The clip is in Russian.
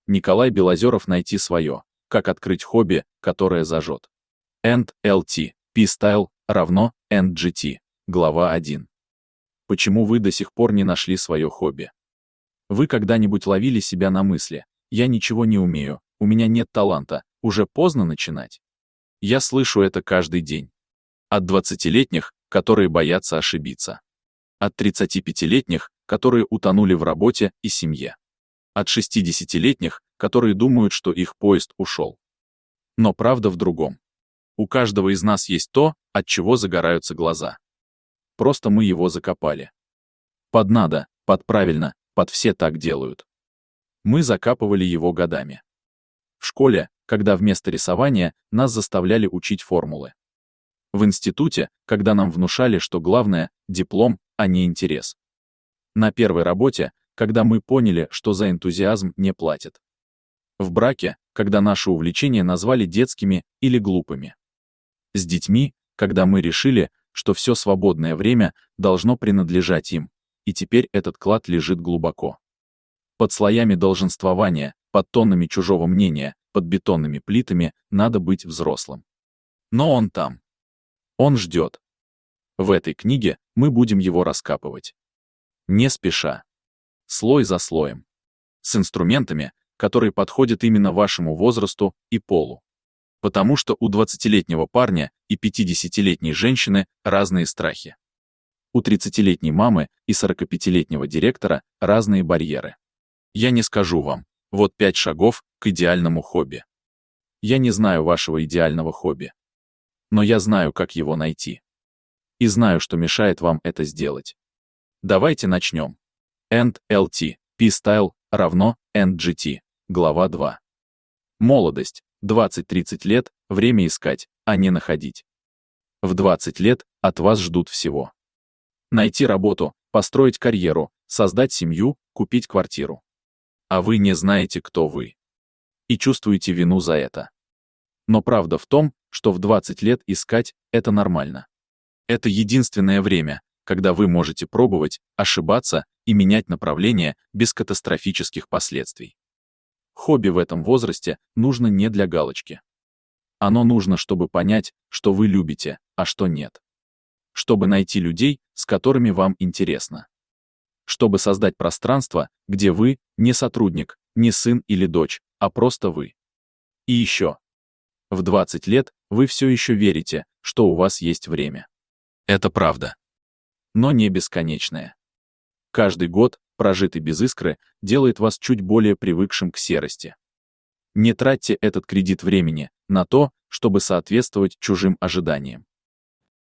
Николай Белозеров. Найти свое. Как открыть хобби, которое зажжет. NLT. P-Style равно NGT. Глава 1. Почему вы до сих пор не нашли свое хобби? Вы когда-нибудь ловили себя на мысли: «Я ничего не умею, у меня нет таланта, уже поздно начинать»? Я слышу это каждый день. От 20-летних, которые боятся ошибиться. От 35-летних, которые утонули в работе и семье. От 60-летних, которые думают, что их поезд ушел. Но правда в другом. У каждого из нас есть то, от чего загораются глаза. Просто мы его закопали. Под надо, под правильно, под все так делают. Мы закапывали его годами. В школе, когда вместо рисования нас заставляли учить формулы. В институте, когда нам внушали, что главное — диплом, а не интерес. На первой работе, когда мы поняли, что за энтузиазм не платят. В браке, когда наши увлечения назвали детскими или глупыми. С детьми, когда мы решили, что все свободное время должно принадлежать им, и теперь этот клад лежит глубоко. Под слоями долженствования, под тоннами чужого мнения, под бетонными плитами надо быть взрослым. Но он там. Он ждет. В этой книге мы будем его раскапывать. Не спеша. Слой за слоем. С инструментами, которые подходят именно вашему возрасту и полу. Потому что у 20-летнего парня и 50-летней женщины разные страхи. У 30-летней мамы и 45-летнего директора разные барьеры. Я не скажу вам: вот 5 шагов к идеальному хобби. Я не знаю вашего идеального хобби. Но я знаю, как его найти. И знаю, что мешает вам это сделать. Давайте начнем. NLT. P-Style равно NGT. Глава 2. Молодость. 20-30 лет – время искать, а не находить. В 20 лет от вас ждут всего. Найти работу, построить карьеру, создать семью, купить квартиру. А вы не знаете, кто вы. И чувствуете вину за это. Но правда в том, что в 20 лет искать – это нормально. Это единственное время, когда вы можете пробовать, ошибаться и менять направление без катастрофических последствий. Хобби в этом возрасте нужно не для галочки. Оно нужно, чтобы понять, что вы любите, а что нет. Чтобы найти людей, с которыми вам интересно. Чтобы создать пространство, где вы не сотрудник, не сын или дочь, а просто вы. И еще. В 20 лет вы все еще верите, что у вас есть время. Это правда. Но не бесконечное. Каждый год, прожитый без искры, делает вас чуть более привыкшим к серости. Не тратьте этот кредит времени на то, чтобы соответствовать чужим ожиданиям.